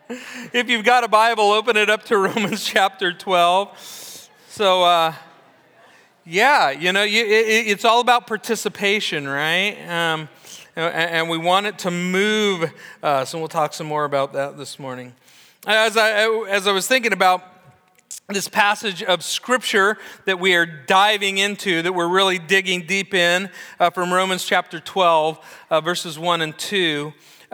If you've got a Bible, open it up to Romans chapter 12. So, it's all about participation, right? And we want it to move us, and we'll talk some more about that this morning. As I was thinking about this passage of Scripture that we are diving into, that we're really digging deep in, from Romans chapter 12, verses 1 and 2,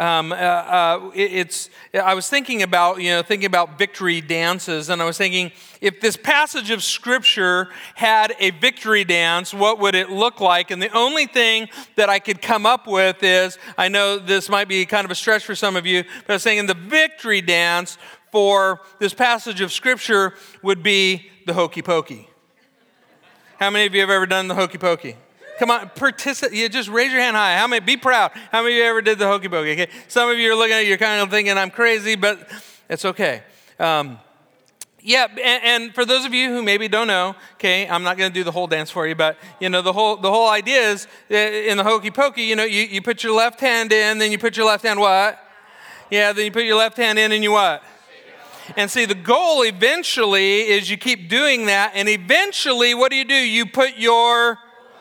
I was thinking about victory dances, and I was thinking, if this passage of Scripture had a victory dance, what would it look like? And the only thing that I could come up with is, I know this might be kind of a stretch for some of you, but I was thinking the victory dance for this passage of Scripture would be the hokey pokey. How many of you have ever done the hokey pokey? Come on, you just raise your hand high. How many? Be proud. How many of you ever did the hokey pokey? Okay. Some of you are looking at it, you're kind of thinking I'm crazy, but it's okay. And for those of you who maybe don't know, okay, I'm not going to do the whole dance for you, but the whole idea is in the hokey pokey, you put your left hand in, then you put your left hand what? Yeah, then you put your left hand in and you what? And see, the goal eventually is you keep doing that, and eventually, what do? You put your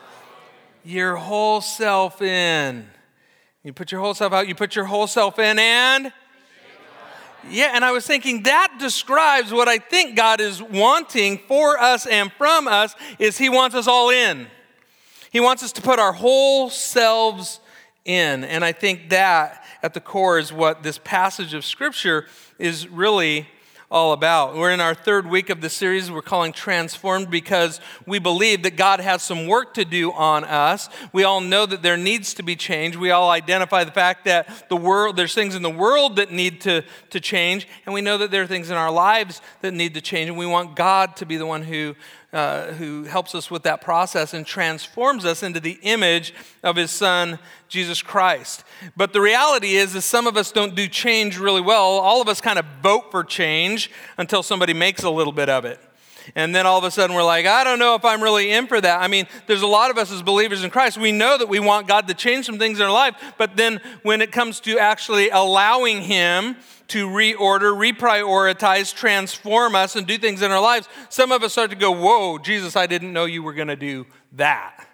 whole self in. You put your whole self out, you put your whole self in, and and I was thinking that describes what I think God is wanting for us and from us, is He wants us all in. He wants us to put our whole selves in. And I think that at the core is what this passage of Scripture is really all about. We're in our third week of the series we're calling Transformed, because we believe that God has some work to do on us. We all know that there needs to be change. We all identify the fact that there's things in the world that need to change, and we know that there are things in our lives that need to change, and we want God to be the one who helps us with that process and transforms us into the image of His Son, Jesus Christ. But the reality is some of us don't do change really well. All of us kind of vote for change until somebody makes a little bit of it. And then all of a sudden we're like, I don't know if I'm really in for that. I mean, there's a lot of us as believers in Christ, we know that we want God to change some things in our life, but then when it comes to actually allowing Him to reorder, reprioritize, transform us, and do things in our lives, some of us start to go, whoa, Jesus, I didn't know you were going to do that.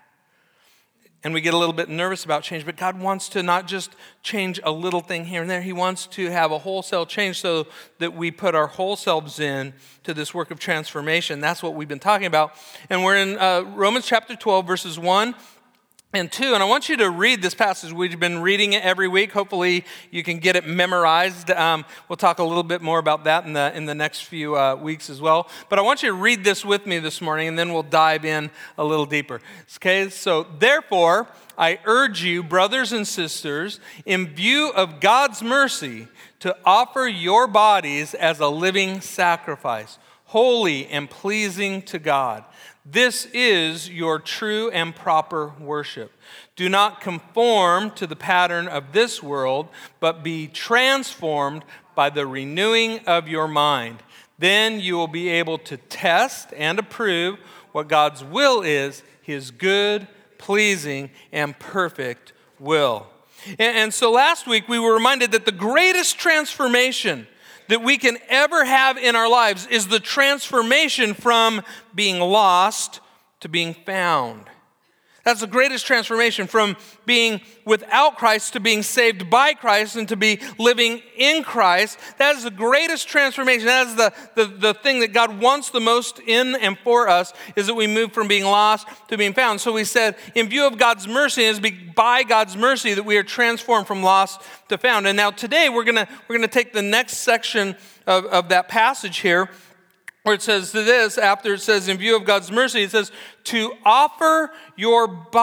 And we get a little bit nervous about change, but God wants to not just change a little thing here and there. He wants to have a wholesale change so that we put our whole selves in to this work of transformation. That's what we've been talking about. And we're in Romans chapter 12, verses 1 and 2, and I want you to read this passage. We've been reading it every week. Hopefully you can get it memorized. We'll talk a little bit more about that in the next few weeks as well. But I want you to read this with me this morning, and then we'll dive in a little deeper. Okay, so therefore, I urge you, brothers and sisters, in view of God's mercy, to offer your bodies as a living sacrifice, holy and pleasing to God. This is your true and proper worship. Do not conform to the pattern of this world, but be transformed by the renewing of your mind. Then you will be able to test and approve what God's will is, His good, pleasing, and perfect will. And so last week we were reminded that the greatest transformation that we can ever have in our lives is the transformation from being lost to being found. That's the greatest transformation, from being without Christ to being saved by Christ and to be living in Christ. That is the greatest transformation. That is the thing that God wants the most in and for us, is that we move from being lost to being found. So we said, in view of God's mercy, it is by God's mercy that we are transformed from lost to found. And now today we're gonna take the next section of that passage here, where it says this, after it says, in view of God's mercy, it says, to offer your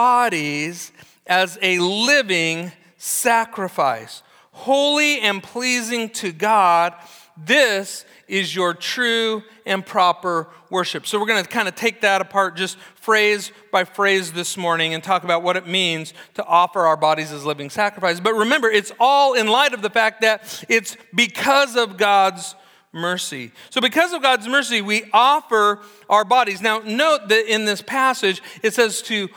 bodies as a living sacrifice, holy and pleasing to God. This is your true and proper worship. So we're going to kind of take that apart just phrase by phrase this morning and talk about what it means to offer our bodies as living sacrifice. But remember, it's all in light of the fact that it's because of God's mercy. So because of God's mercy, we offer our bodies. Now, note that in this passage, it says to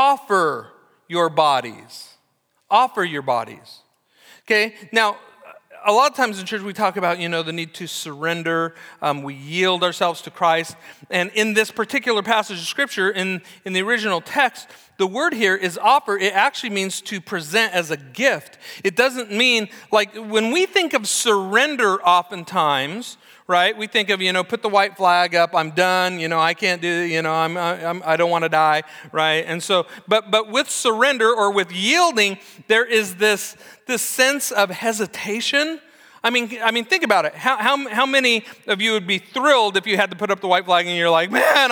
offer your bodies. Offer your bodies. Okay? Now, a lot of times in church we talk about, the need to surrender. We yield ourselves to Christ. And in this particular passage of Scripture, in the original text, the word here is offer. It actually means to present as a gift. It doesn't mean, like when we think of surrender oftentimes, right? We think of, put the white flag up, I'm done, I can't do it, I don't want to die, right? And so, but with surrender or with yielding, there is this sense of hesitation. I mean, think about it. How many of you would be thrilled if you had to put up the white flag and you're like, man,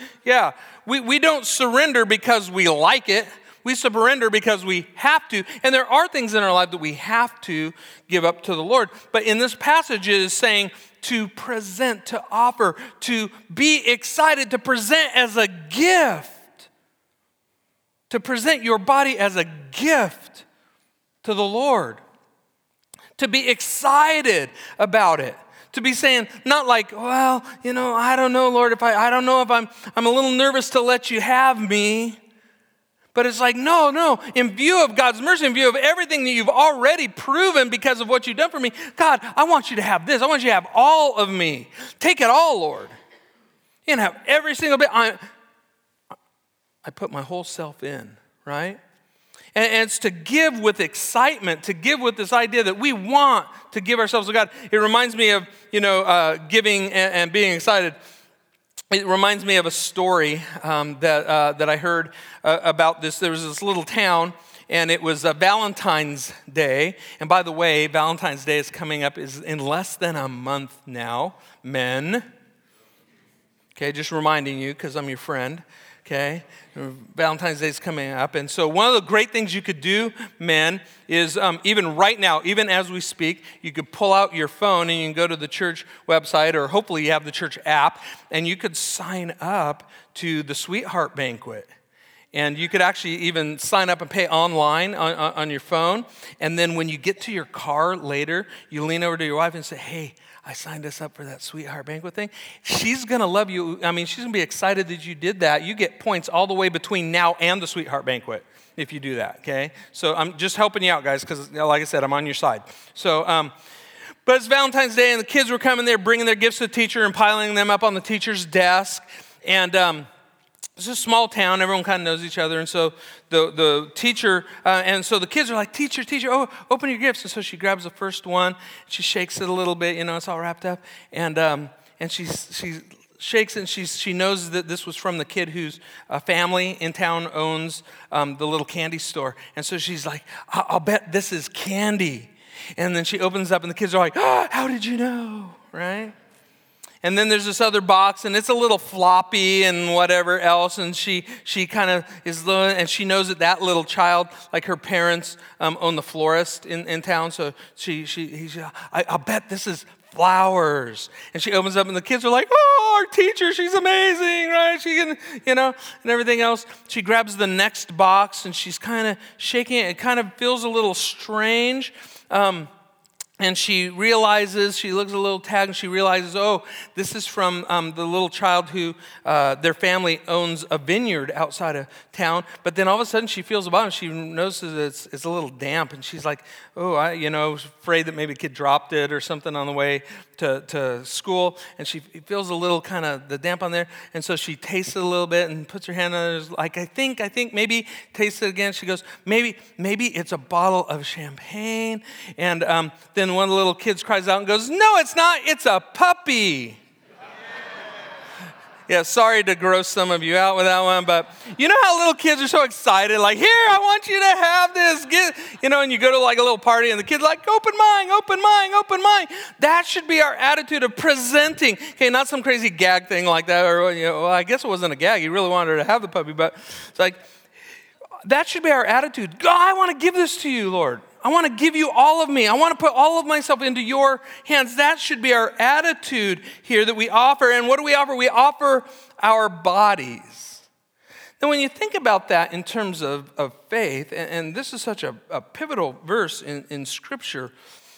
We don't surrender because we like it. We surrender because we have to. And there are things in our life that we have to give up to the Lord. But in this passage, it is saying to present, to offer, to be excited, to present as a gift. To present your body as a gift to the Lord. To be excited about it. To be saying, not like, well, I don't know, Lord, I don't know if I'm a little nervous to let you have me. But it's like, no, in view of God's mercy, in view of everything that you've already proven because of what you've done for me, God, I want you to have this. I want you to have all of me. Take it all, Lord. You can have every single bit. I put my whole self in, right? And it's to give with excitement, to give with this idea that we want to give ourselves to God. It reminds me of, giving and being excited. It reminds me of a story that I heard about this. There was this little town, and it was Valentine's Day. And by the way, Valentine's Day is coming up is in less than a month now, men. Okay, just reminding you because I'm your friend. Okay, Valentine's Day is coming up. And so one of the great things you could do, men, is even right now, even as we speak, you could pull out your phone and you can go to the church website, or hopefully you have the church app, and you could sign up to the Sweetheart Banquet. And you could actually even sign up and pay online on your phone. And then when you get to your car later, you lean over to your wife and say, hey, I signed us up for that Sweetheart Banquet thing. She's going to love you. I mean, she's going to be excited that you did that. You get points all the way between now and the Sweetheart Banquet if you do that, okay? So I'm just helping you out, guys, because like I said, I'm on your side. So, but it's Valentine's Day, and the kids were coming there, bringing their gifts to the teacher and piling them up on the teacher's desk. And it's a small town. Everyone kind of knows each other. And so the teacher, and so the kids are like, teacher, oh, open your gifts. And so she grabs the first one. She shakes it a little bit. It's all wrapped up. And she shakes it, and she knows that this was from the kid whose family in town owns the little candy store. And so she's like, I'll bet this is candy. And then she opens up, and the kids are like, oh, how did you know, right? And then there's this other box, and it's a little floppy and whatever else. And she kind of is, and she knows that little child, like her parents, own the florist in town. So I'll bet this is flowers. And she opens up, and the kids are like, oh, our teacher, she's amazing, right? She can, and everything else. She grabs the next box, and she's kind of shaking it. It kind of feels a little strange. And she realizes, she looks at a little tag, and she realizes, oh, this is from the little child who, their family owns a vineyard outside of town. But then all of a sudden she feels about it, and she notices it's a little damp, and she's like, oh, I was afraid that maybe a kid dropped it or something on the way to school. And she feels a little kind of the damp on there. And so she tastes it a little bit and puts her hand on it, like, I think maybe, tastes it again. She goes, maybe it's a bottle of champagne. And then one of the little kids cries out and goes, no, it's not, it's a puppy. Yeah, sorry to gross some of you out with that one, but you know how little kids are so excited, like, here, I want you to have this, and you go to like a little party and the kid's like, open mine. That should be our attitude of presenting. Okay, not some crazy gag thing like that, or, well, I guess it wasn't a gag. He really wanted her to have the puppy, but it's like, that should be our attitude. God, I want to give this to you, Lord. I want to give you all of me. I want to put all of myself into your hands. That should be our attitude here that we offer. And what do we offer? We offer our bodies. Now, when you think about that in terms of faith, and this is such a pivotal verse in Scripture,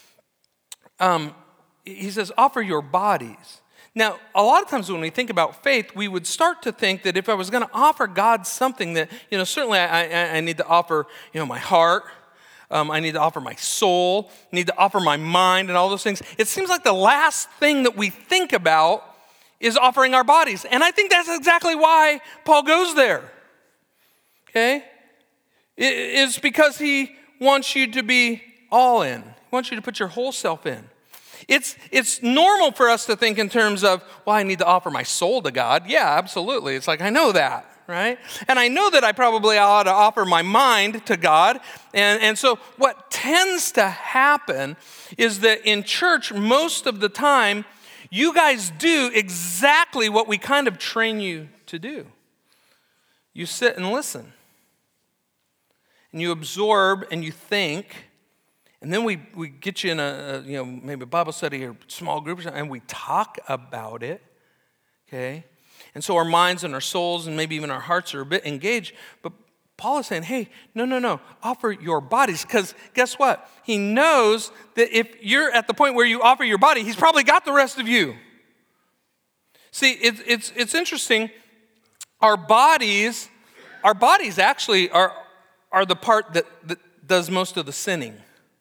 he says, offer your bodies. Now, a lot of times when we think about faith, we would start to think that if I was going to offer God something that, certainly I need to offer, my heart. I need to offer my soul, I need to offer my mind and all those things. It seems like the last thing that we think about is offering our bodies. And I think that's exactly why Paul goes there. Okay? It's because he wants you to be all in. He wants you to put your whole self in. It's normal for us to think in terms of, well, I need to offer my soul to God. Yeah, absolutely. It's like, I know that, right? And I know that I probably ought to offer my mind to God. And so what tends to happen is that in church, most of the time, you guys do exactly what we kind of train you to do. You sit and listen. And you absorb and you think. And then we get you in maybe a Bible study or small group or something, and we talk about it, okay? And so our minds and our souls and maybe even our hearts are a bit engaged. But Paul is saying, hey, no, offer your bodies. Because guess what? He knows that if you're at the point where you offer your body, he's probably got the rest of you. See, it's interesting. Our bodies actually are the part that does most of the sinning.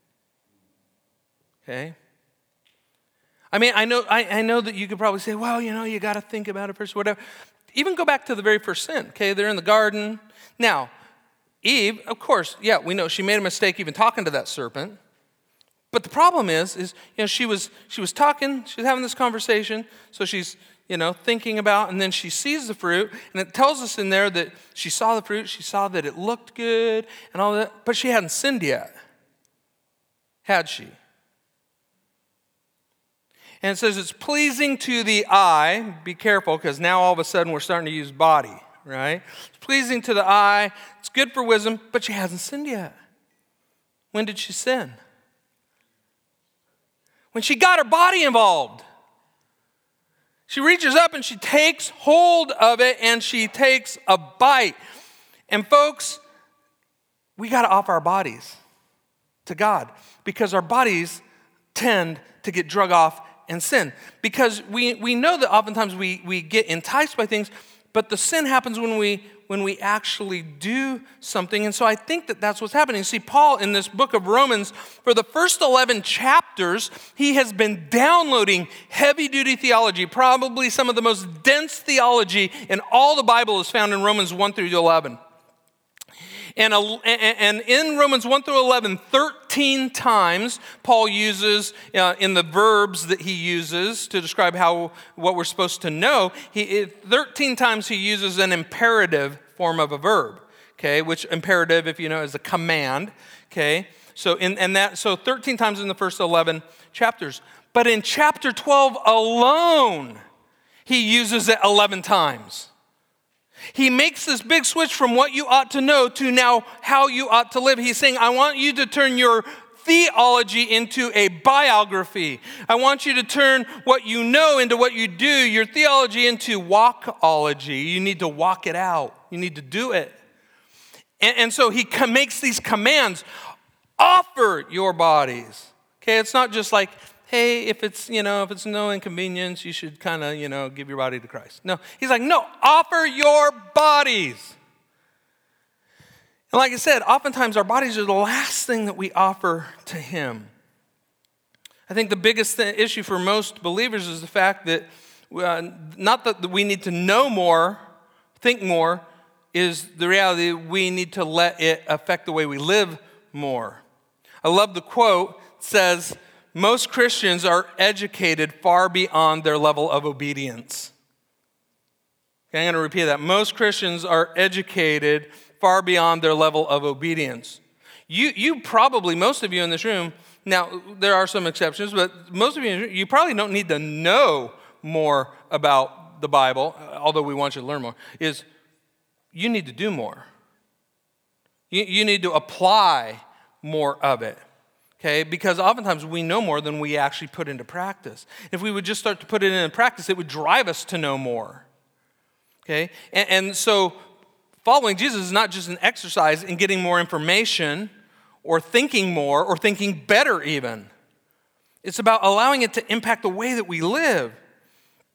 Okay? I mean, I know that you could probably say, well, you got to think about it first, whatever. Even go back to the very first sin, okay? They're in the garden. Now, Eve, of course, yeah, we know she made a mistake even talking to that serpent. But the problem is she was talking, she was having this conversation, so she's, thinking about, and then she sees the fruit, and it tells us in there that she saw the fruit, she saw that it looked good, and all that, but she hadn't sinned yet. Had she? And it says it's pleasing to the eye. Be careful, because now all of a sudden we're starting to use body, right? It's pleasing to the eye. It's good for wisdom, but she hasn't sinned yet. When did she sin? When she got her body involved. She reaches up and she takes hold of it and she takes a bite. And folks, we got to offer our bodies to God because our bodies tend to get drug off and sin. Because we know that oftentimes we get enticed by things, but the sin happens when we actually do something. And so I think that that's what's happening. See, Paul in this book of Romans, for the first 11 chapters, he has been downloading heavy-duty theology. Probably some of the most dense theology in all the Bible is found in Romans 1 through 11. And in Romans 1 through 11, 13 times Paul uses, in the verbs that he uses to describe what we're supposed to know, 13 times he uses an imperative form of a verb, okay, which imperative, if you know, is a command, okay? So 13 times in the first 11 chapters. But in chapter 12 alone, he uses it 11 times. He makes this big switch from what you ought to know to now how you ought to live. He's saying, I want you to turn your theology into a biography. I want you to turn what you know into what you do, your theology into walkology. You need to walk it out. You need to do it. And so he makes these commands. Offer your bodies. Okay, it's not just like, hey, if it's no inconvenience, you should kind of, give your body to Christ. No, he's like, no, offer your bodies. And like I said, oftentimes our bodies are the last thing that we offer to him. I think the biggest issue for most believers is the fact that, not that we need to know more, think more, is the reality that we need to let it affect the way we live more. I love the quote. It says, most Christians are educated far beyond their level of obedience. Okay, I'm going to repeat that. Most Christians are educated far beyond their level of obedience. You probably, most of you in this room, now there are some exceptions, but most of you probably don't need to know more about the Bible, although we want you to learn more, is you need to do more. You need to apply more of it. Okay, because oftentimes we know more than we actually put into practice. If we would just start to put it into practice, it would drive us to know more. Okay, and so following Jesus is not just an exercise in getting more information or thinking more or thinking better even. It's about allowing it to impact the way that we live.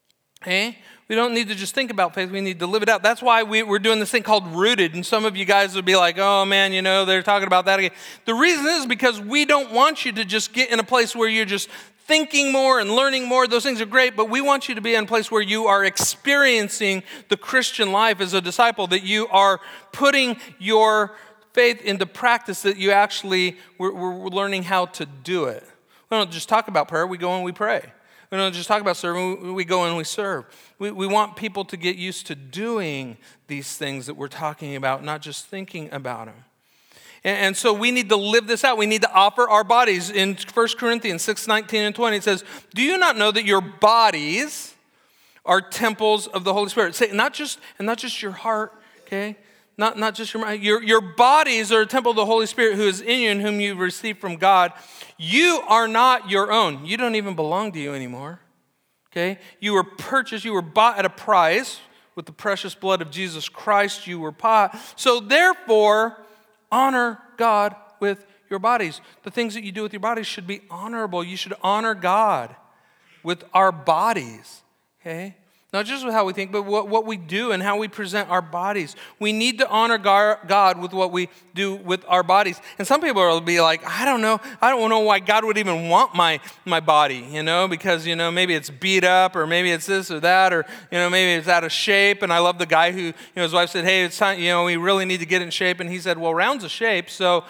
Okay? We don't need to just think about faith. We need to live it out. That's why we're doing this thing called Rooted. And some of you guys would be like, oh, man, they're talking about that again. The reason is because we don't want you to just get in a place where you're just thinking more and learning more. Those things are great, but we want you to be in a place where you are experiencing the Christian life as a disciple, that you are putting your faith into practice, that you actually, we're learning how to do it. We don't just talk about prayer. We go and we pray. We don't just talk about serving, we go and we serve. We want people to get used to doing these things that we're talking about, not just thinking about them. And so we need to live this out. We need to offer our bodies. In 1 Corinthians 6:19 and 20, it says, do you not know that your bodies are temples of the Holy Spirit? Say, not just your heart, okay? Not just your mind. Your bodies are a temple of the Holy Spirit who is in you and whom you've received from God. You are not your own. You don't even belong to you anymore. Okay? You were purchased, you were bought at a price with the precious blood of Jesus Christ. You were bought. So therefore, honor God with your bodies. The things that you do with your bodies should be honorable. You should honor God with our bodies. Okay? Not just with how we think, but what we do and how we present our bodies. We need to honor God with what we do with our bodies. And some people will be like, I don't know why God would even want my body, because, maybe it's beat up, or maybe it's this or that, or, maybe it's out of shape. And I love the guy who, his wife said, hey, it's time, we really need to get in shape. And he said, well, round's a shape, so,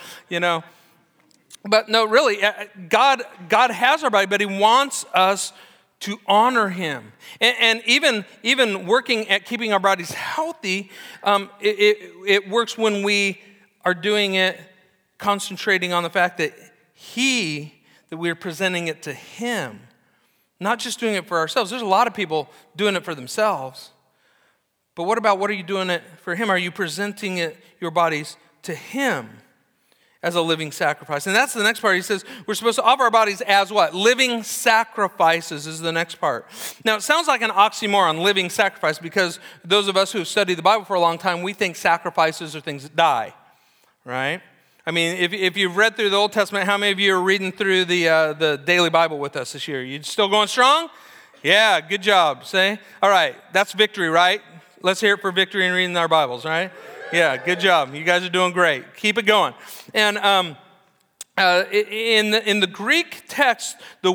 But no, really, God has our body, but he wants us to honor him. And even working at keeping our bodies healthy, it works when we are doing it, concentrating on the fact that we're presenting it to him, not just doing it for ourselves. There's a lot of people doing it for themselves. But what are you doing it for him? Are you presenting your bodies to him as a living sacrifice? And that's the next part. He says we're supposed to offer our bodies as what? Living sacrifices is the next part. Now, it sounds like an oxymoron, living sacrifice, because those of us who have studied the Bible for a long time, we think sacrifices are things that die, right? I mean, if you've read through the Old Testament, how many of you are reading through the daily Bible with us this year? You still going strong? Yeah, good job. Say, all right, that's victory, right? Let's hear it for victory in reading our Bibles, right? Yeah, good job. You guys are doing great. Keep it going. And in the Greek text, the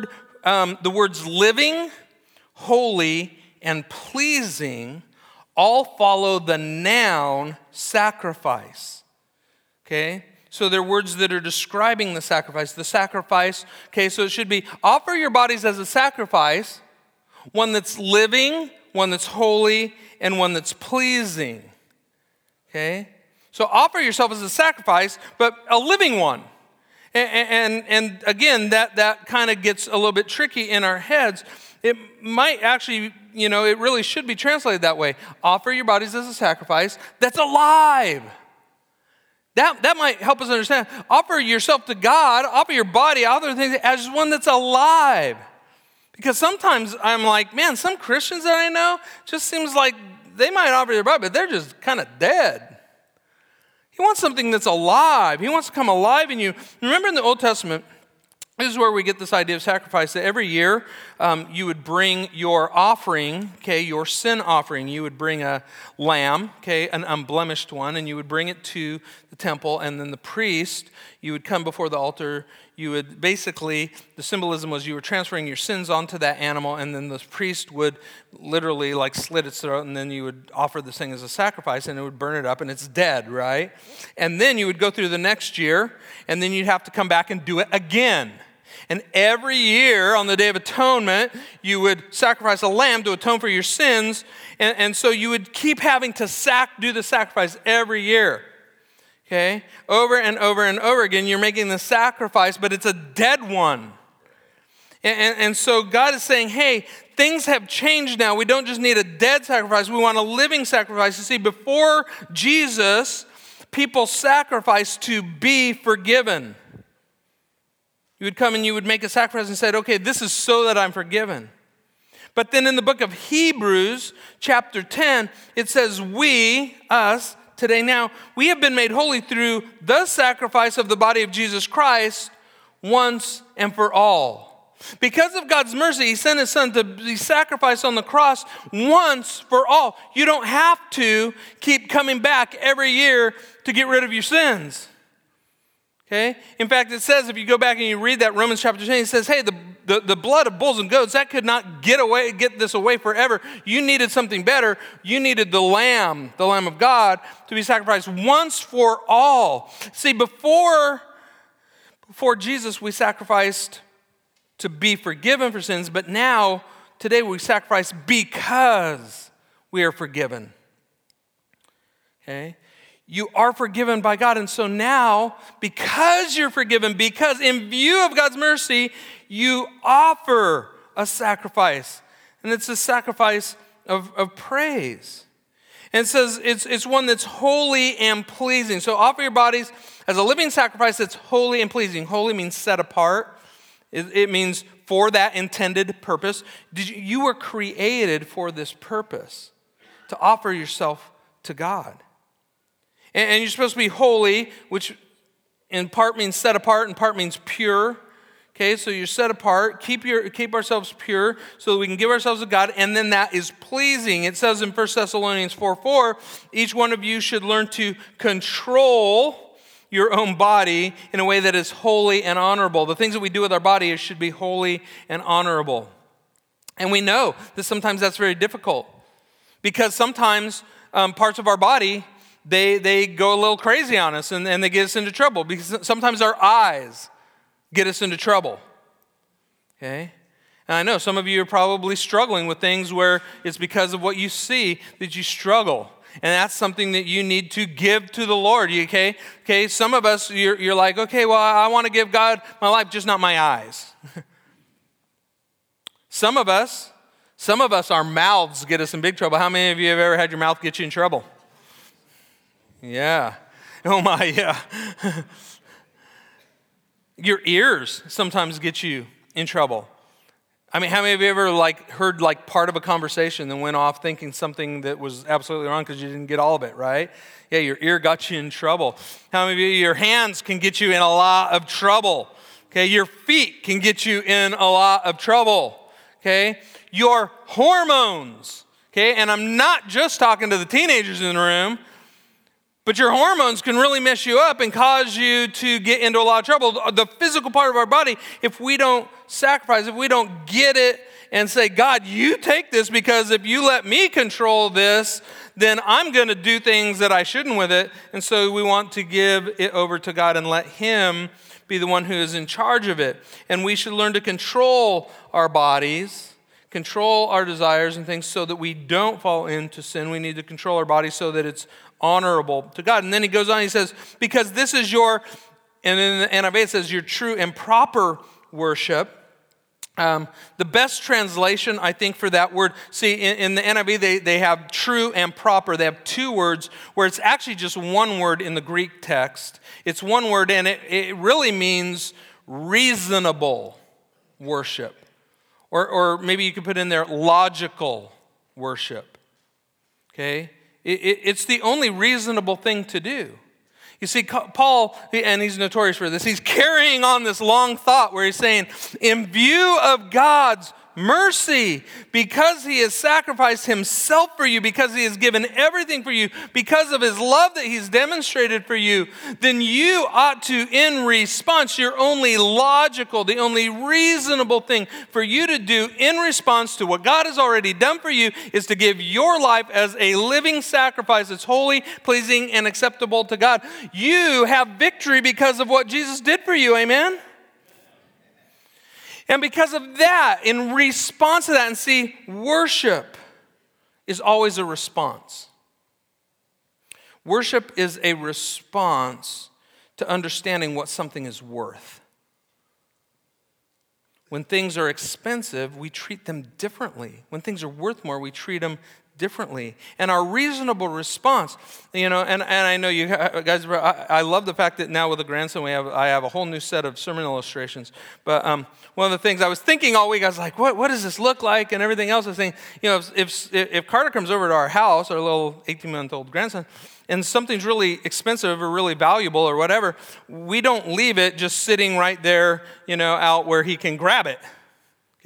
words living, holy, and pleasing all follow the noun sacrifice. Okay? So they're words that are describing the sacrifice. The sacrifice, okay, so it should be offer your bodies as a sacrifice, one that's living, one that's holy, and one that's pleasing. Okay? So offer yourself as a sacrifice, but a living one. And again, that kind of gets a little bit tricky in our heads. It might actually, it really should be translated that way. Offer your bodies as a sacrifice that's alive. That might help us understand. Offer yourself to God, offer your body, other things as one that's alive. Because sometimes I'm like, man, some Christians that I know just seems like they might offer their body, but they're just kind of dead. He wants something that's alive. He wants to come alive in you. Remember in the Old Testament, this is where we get this idea of sacrifice, that every year you would bring your offering, okay, your sin offering. You would bring a lamb, okay, an unblemished one, and you would bring it to the temple, and then the priest, you would come before the altar. You would basically, the symbolism was you were transferring your sins onto that animal, and then the priest would literally like slit its throat, and then you would offer this thing as a sacrifice, and it would burn it up, and it's dead, right? And then you would go through the next year, and then you'd have to come back and do it again. And every year on the Day of Atonement, you would sacrifice a lamb to atone for your sins, and so you would keep having to do the sacrifice every year. Okay? Over and over and over again, you're making the sacrifice, but it's a dead one. And so God is saying, hey, things have changed now. We don't just need a dead sacrifice. We want a living sacrifice. You see, before Jesus, people sacrificed to be forgiven. You would come and you would make a sacrifice and said, okay, this is so that I'm forgiven. But then in the book of Hebrews, chapter 10, it says, us, today now, we have been made holy through the sacrifice of the body of Jesus Christ once and for all. Because of God's mercy, he sent his son to be sacrificed on the cross once for all. You don't have to keep coming back every year to get rid of your sins. Okay? In fact, it says, if you go back and you read that Romans chapter 10, it says, hey, the blood of bulls and goats, that could not get this away forever. You needed something better. You needed the Lamb of God, to be sacrificed once for all. See, before Jesus, we sacrificed to be forgiven for sins, but now, today, we sacrifice because we are forgiven. Okay? You are forgiven by God, and so now, because you're forgiven, because in view of God's mercy, you offer a sacrifice, and it's a sacrifice of praise. And it says it's one that's holy and pleasing. So offer your bodies as a living sacrifice that's holy and pleasing. Holy means set apart. It means for that intended purpose. You were created for this purpose, to offer yourself to God. And you're supposed to be holy, which in part means set apart, in part means pure. Okay, so you're set apart. Keep ourselves pure so that we can give ourselves to God, and then that is pleasing. It says in 1 Thessalonians 4:4, each one of you should learn to control your own body in a way that is holy and honorable. The things that we do with our body should be holy and honorable. And we know that sometimes that's very difficult, because sometimes parts of our body, they go a little crazy on us, and they get us into trouble, because sometimes our eyes get us into trouble. Okay? And I know some of you are probably struggling with things where it's because of what you see that you struggle. And that's something that you need to give to the Lord, okay? Okay, some of us, you're like, okay, well, I want to give God my life, just not my eyes. Some of us, our mouths get us in big trouble. How many of you have ever had your mouth get you in trouble? Yeah. Oh my, yeah. Your ears sometimes get you in trouble. I mean, how many of you ever heard part of a conversation and went off thinking something that was absolutely wrong because you didn't get all of it, right? Yeah, your ear got you in trouble. How many of you, your hands can get you in a lot of trouble? Okay, your feet can get you in a lot of trouble. Okay, your hormones. Okay, and I'm not just talking to the teenagers in the room, but your hormones can really mess you up and cause you to get into a lot of trouble. The physical part of our body, if we don't sacrifice, if we don't get it and say, God, you take this, because if you let me control this, then I'm going to do things that I shouldn't with it. And so we want to give it over to God and let him be the one who is in charge of it. And we should learn to control our bodies, control our desires and things so that we don't fall into sin. We need to control our bodies so that it's honorable to God. And then he goes on, he says, because this is your, and in the NIV it says, your true and proper worship. The best translation, I think, for that word, see, in the NIV, they have true and proper. They have two words where it's actually just one word in the Greek text. It's one word, and it really means reasonable worship. Or maybe you could put in there logical worship. Okay? It's the only reasonable thing to do. You see, Paul, and he's notorious for this, he's carrying on this long thought where he's saying, in view of God's mercy, because he has sacrificed himself for you, because he has given everything for you, because of his love that he's demonstrated for you, then you ought to, in response, your only logical, the only reasonable thing for you to do in response to what God has already done for you is to give your life as a living sacrifice that's holy, pleasing, and acceptable to God. You have victory because of what Jesus did for you, amen? And because of that, in response to that, and see, worship is always a response. Worship is a response to understanding what something is worth. When things are expensive, we treat them differently. When things are worth more, we treat them differently. And our reasonable response, and I know you guys, I love the fact that now with the grandson, I have a whole new set of sermon illustrations. But one of the things I was thinking all week, I was like, what does this look like? And everything else I was thinking, if Carter comes over to our house, our little 18-month-old grandson, and something's really expensive or really valuable or whatever, we don't leave it just sitting right there, out where he can grab it.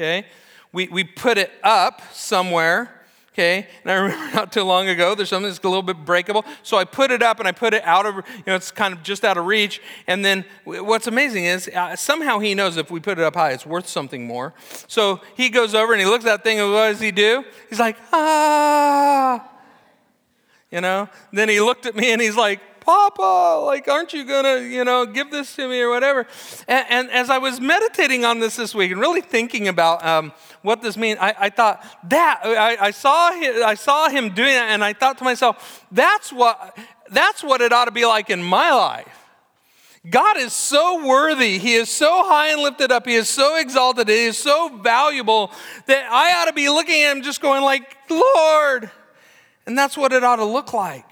okay? We put it up somewhere, okay? And I remember not too long ago, there's something that's a little bit breakable. So I put it up and I put it out of, it's kind of just out of reach. And then what's amazing is somehow he knows if we put it up high, it's worth something more. So he goes over and he looks at that thing and what does he do? He's like, ah. Then he looked at me and he's like, Papa, like, aren't you gonna, give this to me or whatever? And as I was meditating on this week and really thinking about what this means, I thought that I saw him doing that, and I thought to myself, that's what it ought to be like in my life. God is so worthy. He is so high and lifted up. He is so exalted. He is so valuable that I ought to be looking at him just going like, Lord. And that's what it ought to look like.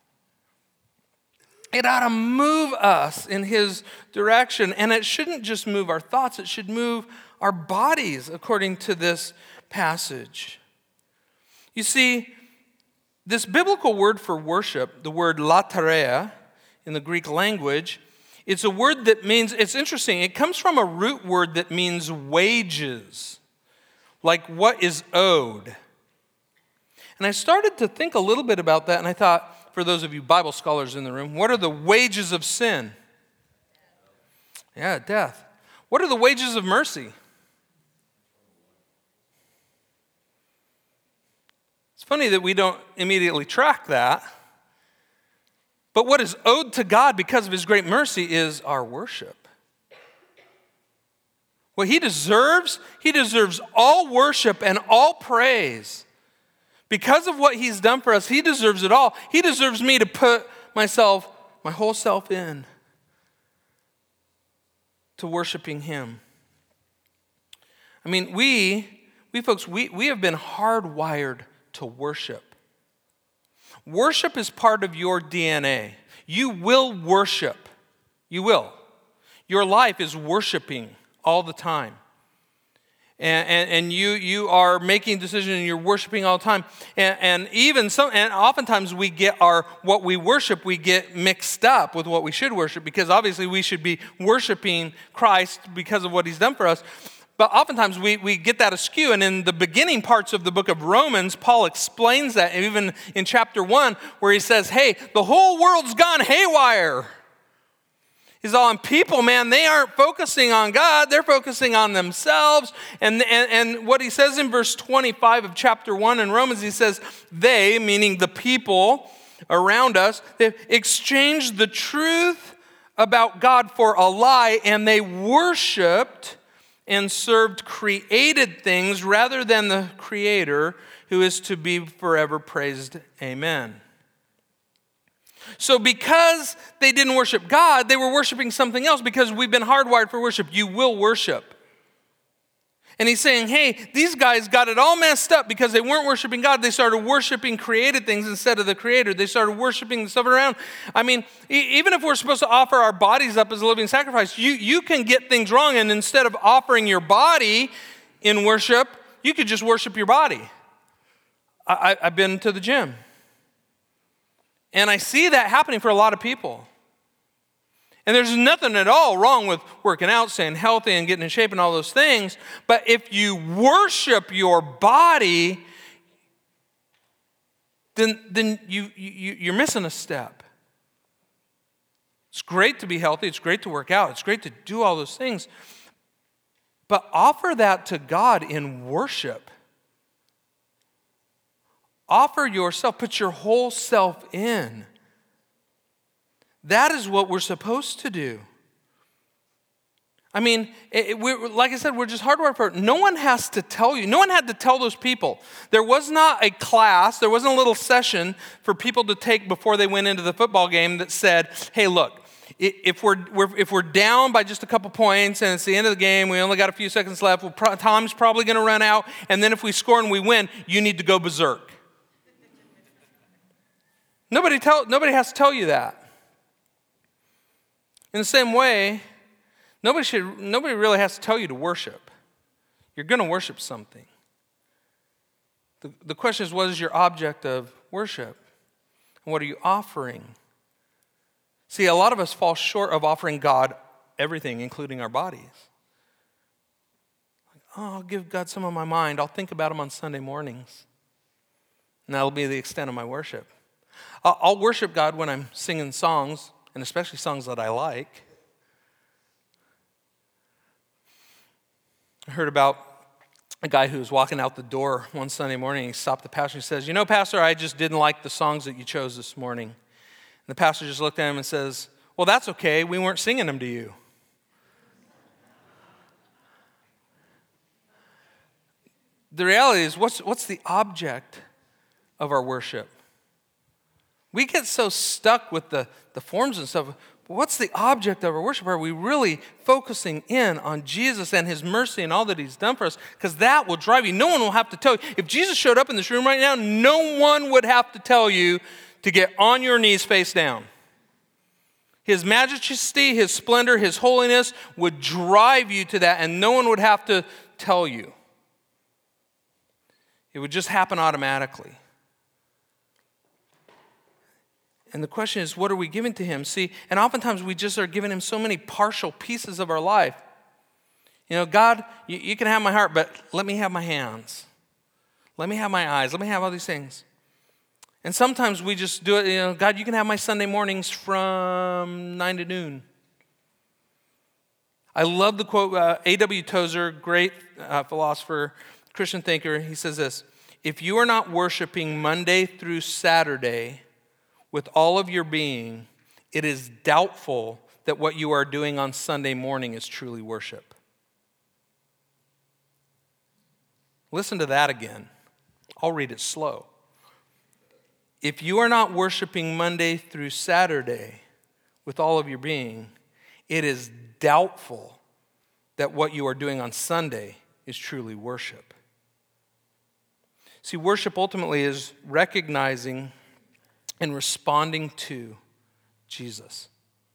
It ought to move us in his direction. And it shouldn't just move our thoughts. It should move our bodies according to this passage. You see, this biblical word for worship, the word latarea in the Greek language, it's a word that means, it's interesting, it comes from a root word that means wages, like what is owed. And I started to think a little bit about that, and I thought, for those of you Bible scholars in the room, what are the wages of sin? Yeah, death. What are the wages of mercy? It's funny that we don't immediately track that. But what is owed to God because of his great mercy is our worship. What he deserves all worship and all praise. Because of what he's done for us, he deserves it all. He deserves me to put my whole self in to worshiping him. I mean, we folks, we have been hardwired to worship. Worship is part of your DNA. You will worship. You will. Your life is worshiping all the time. And you are making decisions and you're worshiping all the time. And oftentimes we get what we worship, we get mixed up with what we should worship, because obviously we should be worshiping Christ because of what he's done for us. But oftentimes we get that askew. And in the beginning parts of the book of Romans, Paul explains that, even in chapter 1, where he says, hey, the whole world's gone haywire. He's all, and people, man, they aren't focusing on God. They're focusing on themselves. And what he says in verse 25 of chapter 1 in Romans, he says, they, meaning the people around us, they've exchanged the truth about God for a lie, and they worshiped and served created things rather than the Creator, who is to be forever praised. Amen. So because they didn't worship God, they were worshiping something else, because we've been hardwired for worship. You will worship. And he's saying, hey, these guys got it all messed up because they weren't worshiping God. They started worshiping created things instead of the Creator. They started worshiping the stuff around. I mean, even if we're supposed to offer our bodies up as a living sacrifice, you can get things wrong. And instead of offering your body in worship, you could just worship your body. I've been to the gym. And I see that happening for a lot of people. And there's nothing at all wrong with working out, staying healthy, and getting in shape and all those things. But if you worship your body, then you're missing a step. It's great to be healthy. It's great to work out. It's great to do all those things. But offer that to God in worship. Offer yourself, put your whole self in. That is what we're supposed to do. I mean, like I said, we're just hardwired for it. No one has to tell you. No one had to tell those people. There was not a class, there wasn't a little session for people to take before they went into the football game that said, hey, look, if we're down by just a couple points and it's the end of the game, we only got a few seconds left, time's probably going to run out, and then if we score and we win, you need to go berserk. Nobody has to tell you that. In the same way, nobody really has to tell you to worship. You're going to worship something. The question is, what is your object of worship? And what are you offering? See, a lot of us fall short of offering God everything, including our bodies. I'll give God some of my mind. I'll think about him on Sunday mornings. And that'll be the extent of my worship. I'll worship God when I'm singing songs, and especially songs that I like. I heard about a guy who was walking out the door one Sunday morning. He stopped the pastor and he says, Pastor, I just didn't like the songs that you chose this morning. And the pastor just looked at him and says, well, that's okay. We weren't singing them to you. The reality is, what's the object of our worship? We get so stuck with the forms and stuff. What's the object of our worship? Are we really focusing in on Jesus and his mercy and all that he's done for us? Because that will drive you. No one will have to tell you. If Jesus showed up in this room right now, no one would have to tell you to get on your knees face down. His majesty, his splendor, his holiness would drive you to that, and no one would have to tell you. It would just happen automatically. And the question is, what are we giving to him? See, and oftentimes we just are giving him so many partial pieces of our life. God, you can have my heart, but let me have my hands. Let me have my eyes. Let me have all these things. And sometimes we just do it, God, you can have my Sunday mornings from 9 to noon. I love the quote, A.W. Tozer, great philosopher, Christian thinker. He says this, if you are not worshiping Monday through Saturday with all of your being, it is doubtful that what you are doing on Sunday morning is truly worship. Listen to that again. I'll read it slow. If you are not worshiping Monday through Saturday with all of your being, it is doubtful that what you are doing on Sunday is truly worship. See, worship ultimately is recognizing and responding to Jesus.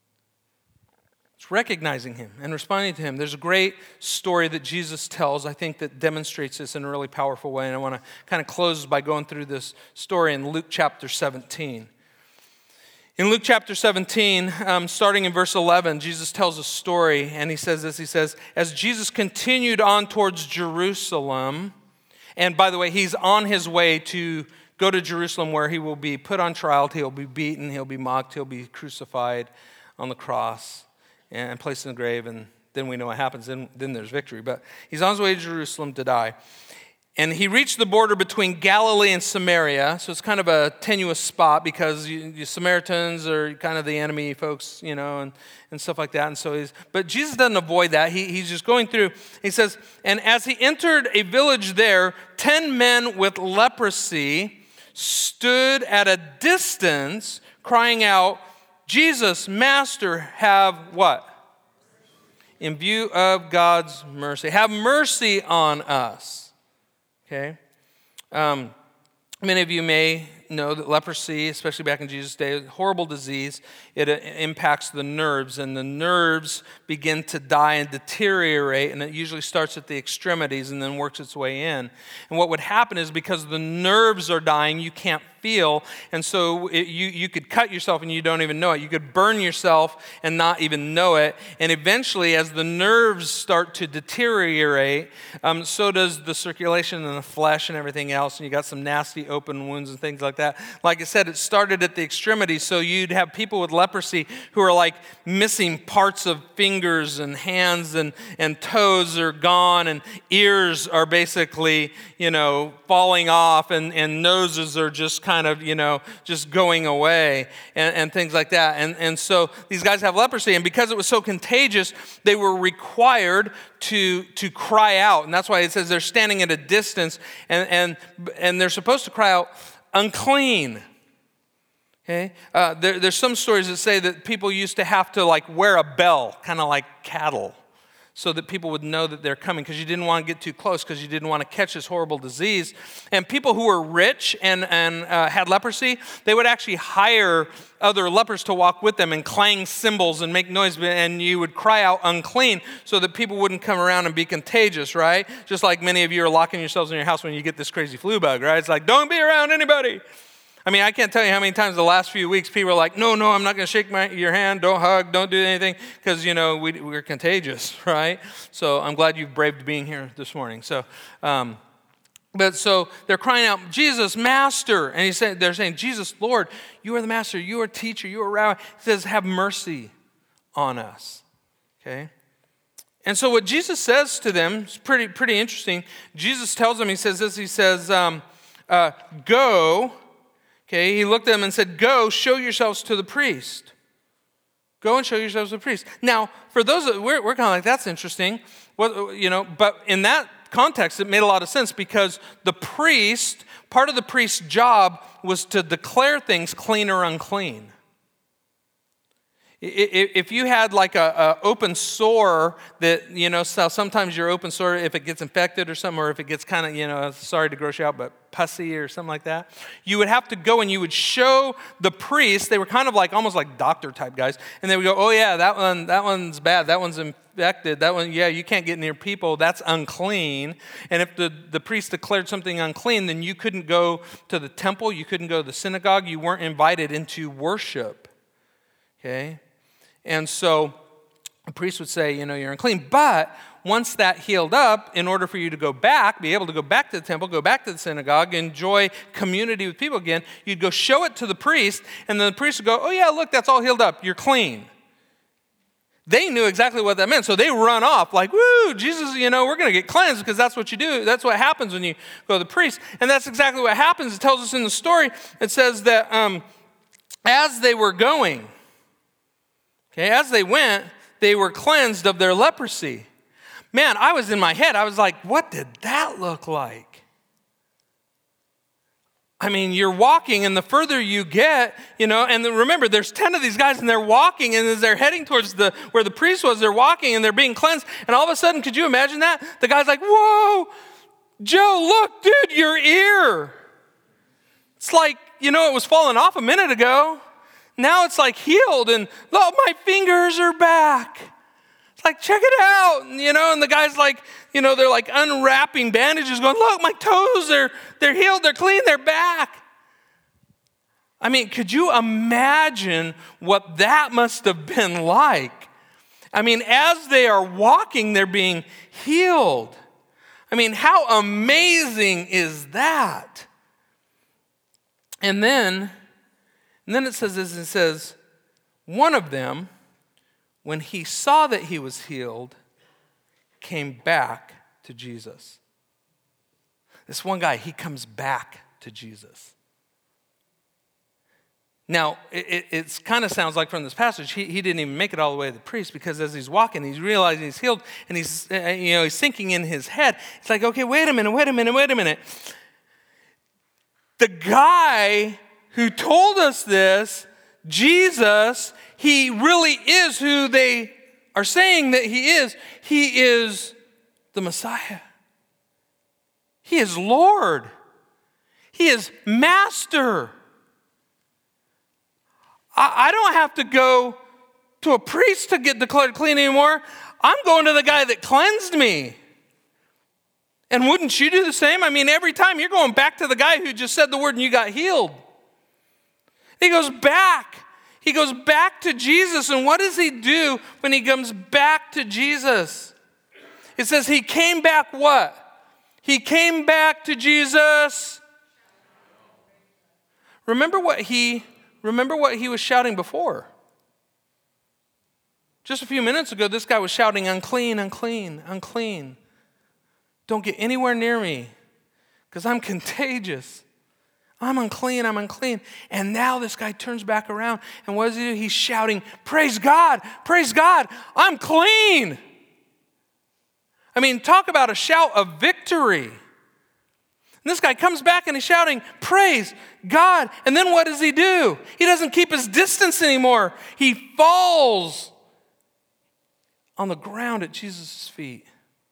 It's recognizing him and responding to him. There's a great story that Jesus tells, I think, that demonstrates this in a really powerful way. And I want to kind of close by going through this story in Luke chapter 17. In Luke chapter 17, starting in verse 11, Jesus tells a story, and he says this. He says, as Jesus continued on towards Jerusalem, and by the way, he's on his way to go to Jerusalem where he will be put on trial, he'll be beaten, he'll be mocked, he'll be crucified on the cross and placed in the grave, and then we know what happens, then there's victory. But he's on his way to Jerusalem to die. And he reached the border between Galilee and Samaria, so it's kind of a tenuous spot because the Samaritans are kind of the enemy folks, and stuff like that. And so but Jesus doesn't avoid that. He's just going through. He says, and as he entered a village there, 10 men with leprosy stood at a distance crying out, Jesus, Master, have what? In view of God's mercy. Have mercy on us. Okay? Many of you may know that leprosy, especially back in Jesus' day, is a horrible disease. It impacts the nerves, and the nerves begin to die and deteriorate, and it usually starts at the extremities and then works its way in. And what would happen is because the nerves are dying, you can't feel, and so you could cut yourself and you don't even know it. You could burn yourself and not even know it. And eventually, as the nerves start to deteriorate, so does the circulation in the flesh and everything else, and you got some nasty open wounds and things like that. Like I said, it started at the extremities, so you'd have people with leprosy who are like missing parts of fingers and hands, and toes are gone, and ears are basically, falling off, and noses are just kind of, just going away, and things like that. And so these guys have leprosy, and because it was so contagious, they were required to cry out. And that's why it says they're standing at a distance, and they're supposed to cry out, unclean. Okay? There's some stories that say that people used to have to wear a bell, kind of like cattle, so that people would know that they're coming, because you didn't want to get too close, because you didn't want to catch this horrible disease. And people who were rich and had leprosy, they would actually hire other lepers to walk with them and clang cymbals and make noise, and you would cry out unclean so that people wouldn't come around and be contagious, right? Just like many of you are locking yourselves in your house when you get this crazy flu bug, right? It's like, don't be around anybody. I mean, I can't tell you how many times the last few weeks people are like, no, I'm not going to shake your hand, don't hug, don't do anything, because, we're contagious, right? So I'm glad you've braved being here this morning. So, so they're crying out, Jesus, Master. And they're saying, Jesus, Lord, you are the Master, you are teacher, you are rabbi. He says, have mercy on us, okay? And so what Jesus says to them is pretty interesting. Jesus tells them, he says this, he says, go. Okay, he looked at them and said, go, show yourselves to the priest. Go and show yourselves to the priest. Now, for those, we're kind of like, that's interesting. But in that context, it made a lot of sense because part of the priest's job was to declare things clean or unclean. If you had like a open sore that, so sometimes your open sore, if it gets infected or something, or if it gets kind of, sorry to gross you out, but pussy or something like that, you would have to go and you would show the priest. They were kind of like, almost like doctor type guys. And they would go, oh yeah, that one's bad. That one's infected. That one, yeah, you can't get near people. That's unclean. And if the priest declared something unclean, then you couldn't go to the temple. You couldn't go to the synagogue. You weren't invited into worship. Okay? And so the priest would say, you're unclean. But once that healed up, in order for you to go back, be able to go back to the temple, go back to the synagogue, enjoy community with people again, you'd go show it to the priest, and then the priest would go, oh yeah, look, that's all healed up. You're clean. They knew exactly what that meant. So they run off like, woo, Jesus, we're going to get cleansed because that's what you do. That's what happens when you go to the priest. And that's exactly what happens. It tells us in the story, it says that as they were going, as they went, they were cleansed of their leprosy. Man, I was in my head. I was like, what did that look like? I mean, you're walking, and the further you get, and then remember, there's 10 of these guys, and they're walking, and as they're heading towards where the priest was, they're walking, and they're being cleansed, and all of a sudden, could you imagine that? The guy's like, whoa, Joe, look, dude, your ear. It's like, it was falling off a minute ago. Now it's like healed, and look, my fingers are back. It's like, check it out. And the guy's like, they're like unwrapping bandages going, look, my toes, they're healed, they're clean, they're back. I mean, could you imagine what that must have been like? I mean, as they are walking, they're being healed. I mean, how amazing is that? And then it says this, it says, one of them, when he saw that he was healed, came back to Jesus. This one guy, he comes back to Jesus. Now, it kind of sounds like from this passage, he didn't even make it all the way to the priest, because as he's walking, he's realizing he's healed, and he's thinking in his head, it's like, okay, wait a minute. The guy who told us this, Jesus, he really is who they are saying that he is. He is the Messiah. He is Lord. He is Master. I don't have to go to a priest to get declared clean anymore. I'm going to the guy that cleansed me. And wouldn't you do the same? I mean, every time you're going back to the guy who just said the word and you got healed. He goes back. He goes back to Jesus. And what does he do when he comes back to Jesus? It says he came back what? He came back to Jesus. Remember what he was shouting before. Just a few minutes ago, this guy was shouting, unclean, unclean, unclean. Don't get anywhere near me because I'm contagious. I'm unclean, I'm unclean. And now this guy turns back around, and what does he do? He's shouting, praise God, I'm clean. I mean, talk about a shout of victory. And this guy comes back and he's shouting, praise God. And then what does he do? He doesn't keep his distance anymore. He falls on the ground at Jesus' feet.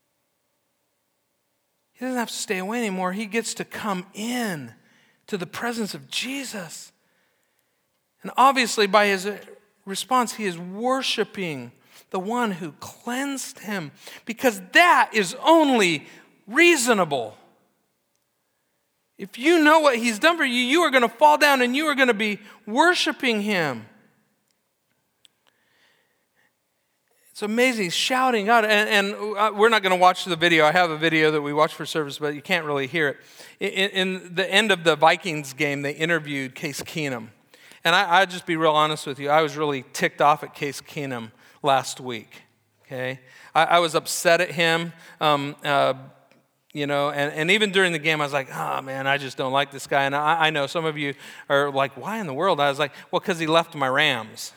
He doesn't have to stay away anymore. He gets to come in to the presence of Jesus. And obviously by his response, he is worshiping the one who cleansed him, because that is only reasonable. If you know what he's done for you, you are going to fall down and you are going to be worshiping him. It's amazing. He's shouting God. And we're not going to watch the video. I have a video that we watched for service, but you can't really hear it. In the end of the Vikings game, they interviewed Case Keenum. And I'll just be real honest with you. I was really ticked off at Case Keenum last week. Okay, I was upset at him. And even during the game, I was like, oh, man, I just don't like this guy. And I know some of you are like, why in the world? I was like, well, because he left my Rams.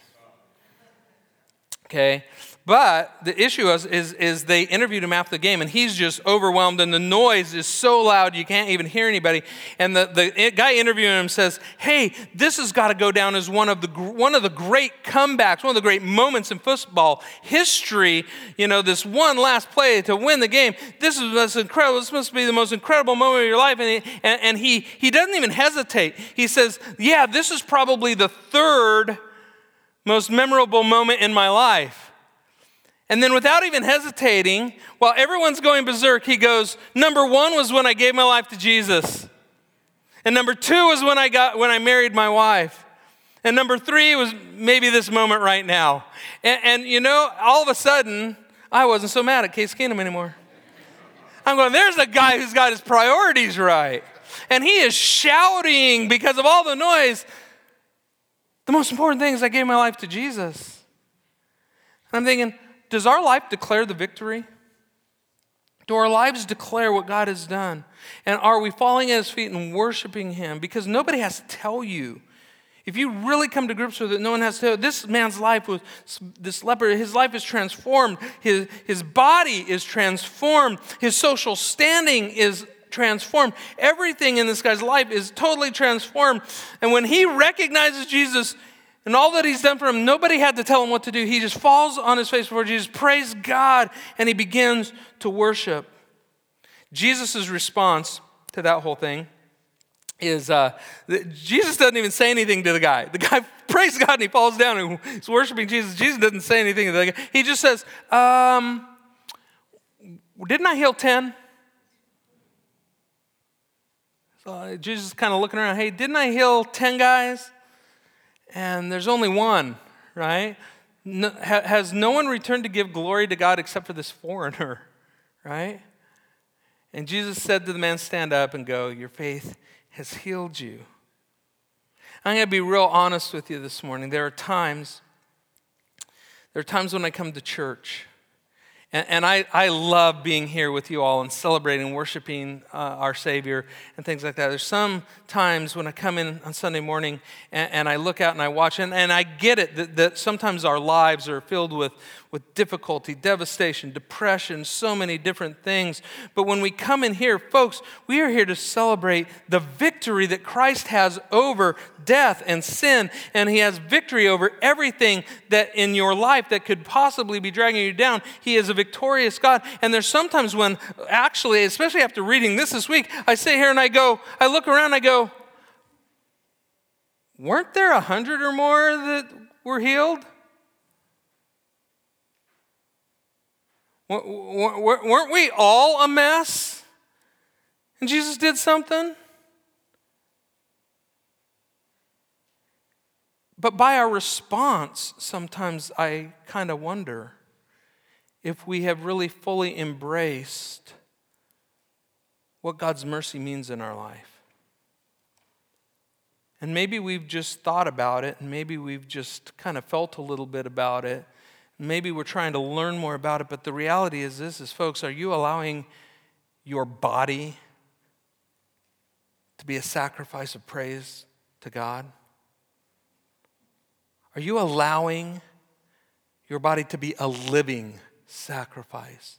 Okay, but the issue is they interviewed him after the game, and he's just overwhelmed, and the noise is so loud you can't even hear anybody. And the guy interviewing him says, hey, this has got to go down as one of the great comebacks, one of the great moments in football history. This one last play to win the game. This is incredible. This must be the most incredible moment of your life. And he doesn't even hesitate. He says, yeah, this is probably the third most memorable moment in my life. And then without even hesitating, while everyone's going berserk, he goes, number 1 was when I gave my life to Jesus. And number 2 was when I married my wife. And number 3 was maybe this moment right now. And all of a sudden, I wasn't so mad at Case Keenum anymore. I'm going, there's a guy who's got his priorities right. And he is shouting because of all the noise. The most important thing is I gave my life to Jesus. And I'm thinking, does our life declare the victory? Do our lives declare what God has done? And are we falling at his feet and worshiping him? Because nobody has to tell you. If you really come to grips with it, no one has to tell you. This man's life was, this leper, his life is transformed. His body is transformed. His social standing is transformed. Everything in this guy's life is totally transformed. And when he recognizes Jesus and all that he's done for him, nobody had to tell him what to do. He just falls on his face before Jesus, praise God, and he begins to worship. Jesus' response to that whole thing is, Jesus doesn't even say anything to the guy. The guy prays God and he falls down and he's worshiping Jesus. Jesus doesn't say anything to the guy. He just says, didn't I heal 10? So Jesus is kind of looking around, hey, didn't I heal 10 guys? And there's only one, right? Has no one returned to give glory to God except for this foreigner, right? And Jesus said to the man, stand up and go. Your faith has healed you. I'm going to be real honest with you this morning. There are times when I come to church, and I love being here with you all and celebrating, worshiping our Savior and things like that. There's some times when I come in on Sunday morning and I look out and I watch, and I get it that sometimes our lives are filled with difficulty, devastation, depression, so many different things. But when we come in here, folks, we are here to celebrate the victory that Christ has over death and sin, and he has victory over everything that in your life that could possibly be dragging you down. He is a victorious God. And there's sometimes when, actually, especially after reading this week, I sit here and I look around and I go, weren't there 100 or more that were healed? Weren't we all a mess? And Jesus did something? But by our response, sometimes I kind of wonder if we have really fully embraced what God's mercy means in our life. And maybe we've just thought about it, and maybe we've just kind of felt a little bit about it. Maybe we're trying to learn more about it, but the reality is this, folks, are you allowing your body to be a sacrifice of praise to God? Are you allowing your body to be a living sacrifice?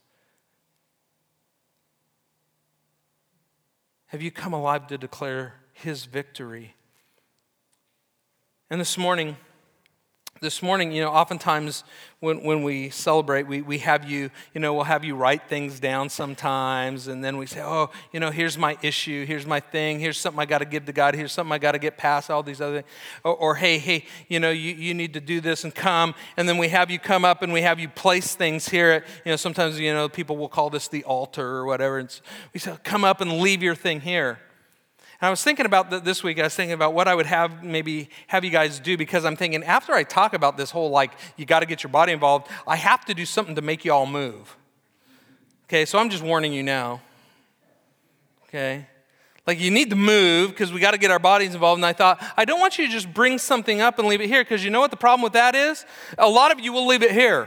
Have you come alive to declare his victory? And this morning, oftentimes when we celebrate, we have you, we'll have you write things down sometimes, and then we say, here's my issue, here's my thing, here's something I got to give to God, here's something I got to get past, all these other things. Or hey, you need to do this and come, and then we have you come up and we have you place things here at, sometimes, people will call this the altar or whatever. We say, come up and leave your thing here. And I was thinking about this week, I was thinking about what I would maybe have you guys do, because I'm thinking after I talk about this whole, like, you got to get your body involved, I have to do something to make you all move. Okay, so I'm just warning you now. Okay? Like, you need to move because we got to get our bodies involved. And I thought, I don't want you to just bring something up and leave it here, because you know what the problem with that is? A lot of you will leave it here.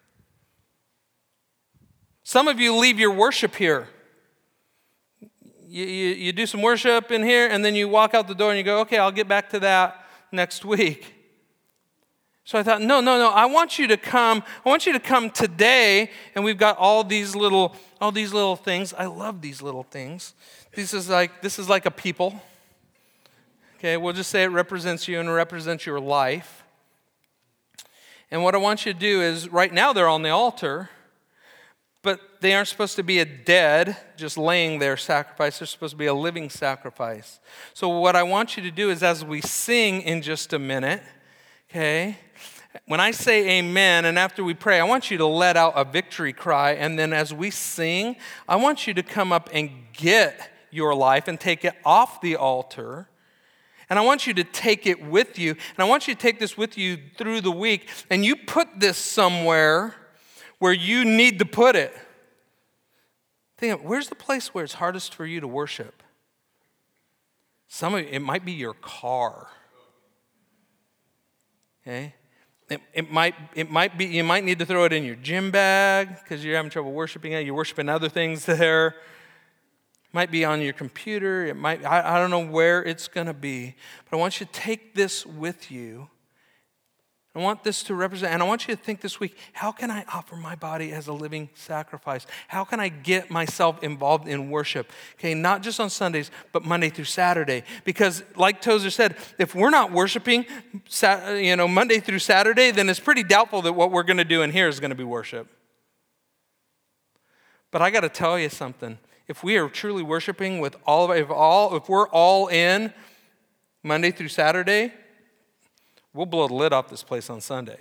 Some of you leave your worship here. You do some worship in here, and then you walk out the door and you go, okay, I'll get back to that next week. So I thought, no, I want you to come today, and we've got all these little things. I love these little things. This is like a people. Okay, we'll just say it represents you and represents your life. And what I want you to do is, right now they're on the altar, but they aren't supposed to be a dead, just laying there sacrifice. They're supposed to be a living sacrifice. So what I want you to do is, as we sing in just a minute, okay, when I say amen and after we pray, I want you to let out a victory cry. And then as we sing, I want you to come up and get your life and take it off the altar. And I want you to take it with you. And I want you to take this with you through the week. And you put this somewhere where you need to put it. Think of, where's the place where it's hardest for you to worship? Some of you, it might be your car. Okay? It might be, you might need to throw it in your gym bag because you're having trouble worshiping it. You're worshiping other things there. It might be on your computer. I don't know where it's going to be. But I want you to take this with you. I want this to represent, and I want you to think this week, how can I offer my body as a living sacrifice? How can I get myself involved in worship? Okay, not just on Sundays, but Monday through Saturday. Because like Tozer said, if we're not worshiping Monday through Saturday, then it's pretty doubtful that what we're going to do in here is going to be worship. But I got to tell you something. If we are truly worshiping with if we're all in Monday through Saturday, we'll blow the lid off this place on Sunday.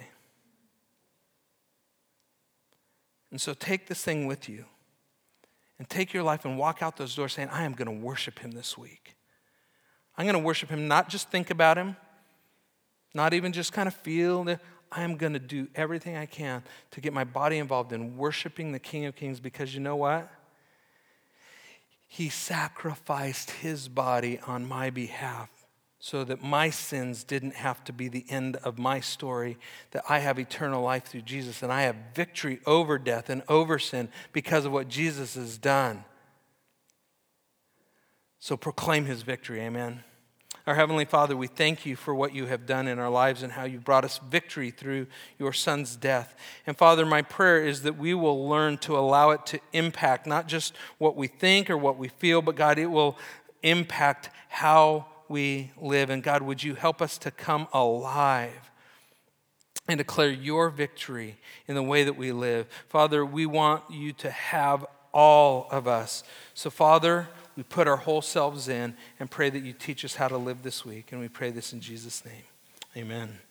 And so take this thing with you and take your life and walk out those doors saying, I am going to worship him this week. I'm going to worship him, not just think about him, not even just kind of feel it. I am going to do everything I can to get my body involved in worshiping the King of Kings, because you know what? He sacrificed his body on my behalf, so that my sins didn't have to be the end of my story, that I have eternal life through Jesus, and I have victory over death and over sin because of what Jesus has done. So proclaim his victory, amen. Our Heavenly Father, we thank you for what you have done in our lives and how you brought us victory through your Son's death. And Father, my prayer is that we will learn to allow it to impact not just what we think or what we feel, but God, it will impact how we live. And God, would you help us to come alive and declare your victory in the way that we live. Father, we want you to have all of us. So Father, we put our whole selves in and pray that you teach us how to live this week. And we pray this in Jesus' name. Amen.